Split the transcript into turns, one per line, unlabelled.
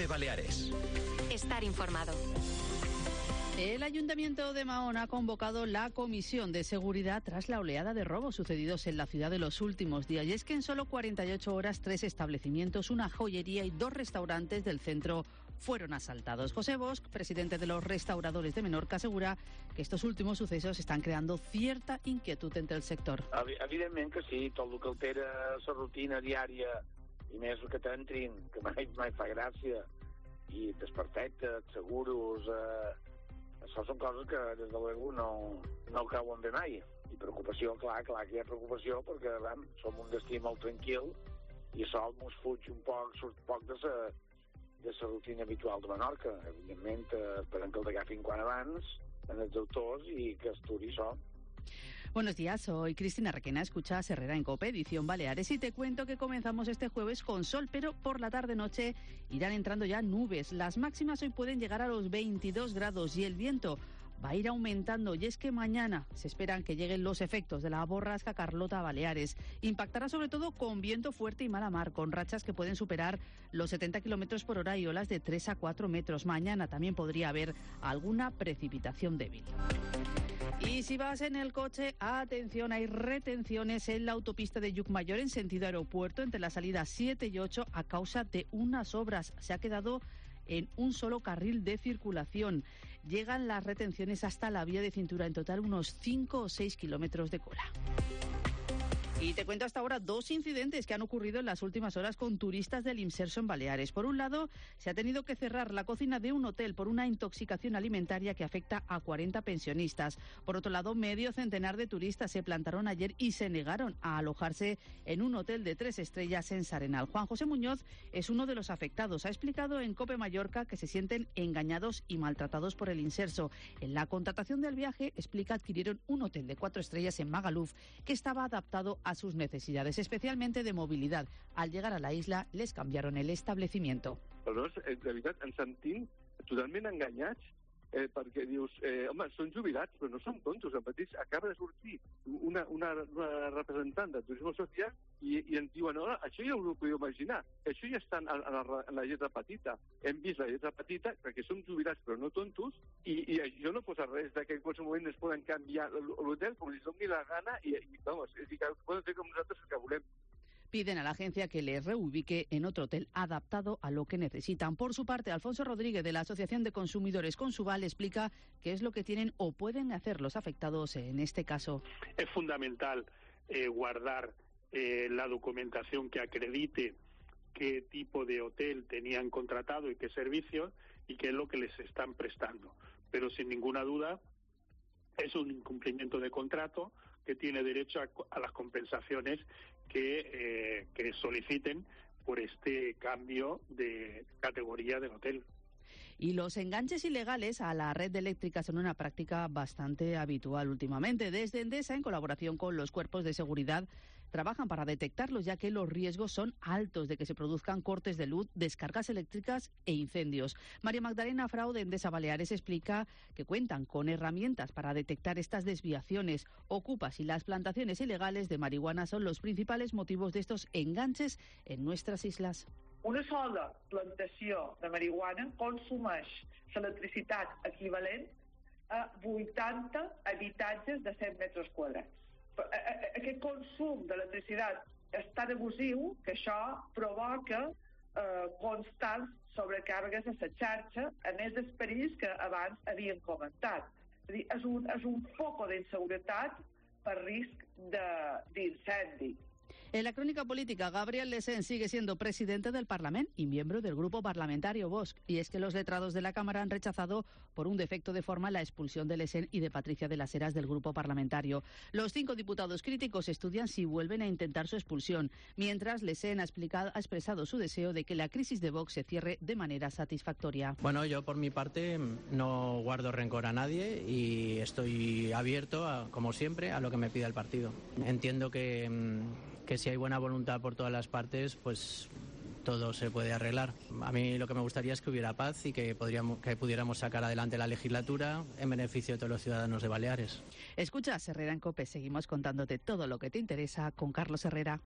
COPE Baleares.
Estar informado.
El Ayuntamiento de Mahón ha convocado la Comisión de Seguridad tras la oleada de robos sucedidos en la ciudad de los últimos días. Y es que en solo 48 horas 3 establecimientos, una joyería y 2 restaurantes del centro fueron asaltados. José Bosch, presidente de los restauradores de Menorca, asegura que estos últimos sucesos están creando cierta inquietud entre el sector.
Evidentment que sí, tot el que altera la rutina diària i més que t'entrin, que mai fa gràcia, i desperfectes, seguros... Això són coses que, des de luego, no cauen bé mai. I preocupació, clar que hi ha preocupació, perquè som un destí molt tranquil i això ens fuig un poc, surt poc de la rutina habitual de Menorca. Evidentment, esperem que el agafin quan abans, en els autors, i que estudi això.
Buenos días, soy Cristina Requena, escuchas Herrera en COPE, edición Baleares, y te cuento que comenzamos este jueves con sol, pero por la tarde-noche irán entrando ya nubes. Las máximas hoy pueden llegar a los 22 grados y el viento va a ir aumentando, y es que mañana se esperan que lleguen los efectos de la borrasca Carlota a Baleares. Impactará sobre todo con viento fuerte y mala mar, con rachas que pueden superar los 70 kilómetros por hora y olas de 3 a 4 metros. Mañana también podría haber alguna precipitación débil. Y si vas en el coche, atención, hay retenciones en la autopista de Llucmayor en sentido aeropuerto entre las salidas 7 y 8 a causa de unas obras. Se ha quedado en un solo carril de circulación. Llegan las retenciones hasta la vía de cintura, en total unos 5 o 6 kilómetros de cola. Y te cuento hasta ahora 2 incidentes que han ocurrido en las últimas horas con turistas del Imserso en Baleares. Por un lado, se ha tenido que cerrar la cocina de un hotel por una intoxicación alimentaria que afecta a 40 pensionistas. Por otro lado, medio centenar de turistas se plantaron ayer y se negaron a alojarse en un hotel de 3 estrellas en Sarenal. Juan José Muñoz es uno de los afectados. Ha explicado en COPE Mallorca que se sienten engañados y maltratados por el Imserso. En la contratación del viaje, explica, adquirieron un hotel de 4 estrellas en Magaluf que estaba adaptado a sus necesidades, especialmente de movilidad. Al llegar a la isla, les cambiaron el establecimiento.
Però de veritat, ens sentim totalment enganyats perquè dius, home, són jubilats, però no són tontos. Acaba de sortir una representant de Turisme Social i ens diuen, no, això ja ho podeu imaginar, això ja està en la lletra petita. Hem vist la lletra petita perquè som jubilats però no tontos i això no posa res de que en qualsevol moment es poden canviar l'hotel com els doni la gana i vamos, que poden fer com nosaltres el que volem.
Piden a la agencia que les reubique en otro hotel adaptado a lo que necesitan. Por su parte, Alfonso Rodríguez, de la Asociación de Consumidores Consuval, explica qué es lo que tienen o pueden hacer los afectados en este caso.
Es fundamental guardar la documentación que acredite qué tipo de hotel tenían contratado y qué servicios y qué es lo que les están prestando. Pero sin ninguna duda es un incumplimiento de contrato que tiene derecho a las compensaciones que soliciten por este cambio de categoría del hotel.
Y los enganches ilegales a la red eléctrica son una práctica bastante habitual últimamente. Desde Endesa, en colaboración con los cuerpos de seguridad, trabajan para detectarlos, ya que los riesgos son altos de que se produzcan cortes de luz, descargas eléctricas e incendios. María Magdalena Frau, de Endesa Baleares, explica que cuentan con herramientas para detectar estas desviaciones. Ocupas y las plantaciones ilegales de marihuana son los principales motivos de estos enganches en nuestras islas.
Una sola plantació de marihuana consumeix l'electricitat equivalent a 80 habitatges de 100 metres quadrats. Aquest consum d'electricitat és tan abusiu que això provoca constants sobrecàrregues a la xarxa, a més dels perills que abans havíem comentat. És un foc d'inseguretat per risc d'incendi.
En la crónica política, Gabriel Lesén sigue siendo presidente del Parlamento y miembro del grupo parlamentario Vox. Y es que los letrados de la Cámara han rechazado por un defecto de forma la expulsión de Lesén y de Patricia de las Heras del grupo parlamentario. Los 5 diputados críticos estudian si vuelven a intentar su expulsión, mientras Lesén ha expresado su deseo de que la crisis de Vox se cierre de manera satisfactoria.
Bueno, yo por mi parte no guardo rencor a nadie y estoy abierto, como siempre, a lo que me pida el partido. Entiendo que si hay buena voluntad por todas las partes, pues todo se puede arreglar. A mí lo que me gustaría es que hubiera paz y que pudiéramos sacar adelante la legislatura en beneficio de todos los ciudadanos de Baleares.
Escuchas Herrera en COPE, seguimos contándote todo lo que te interesa con Carlos Herrera.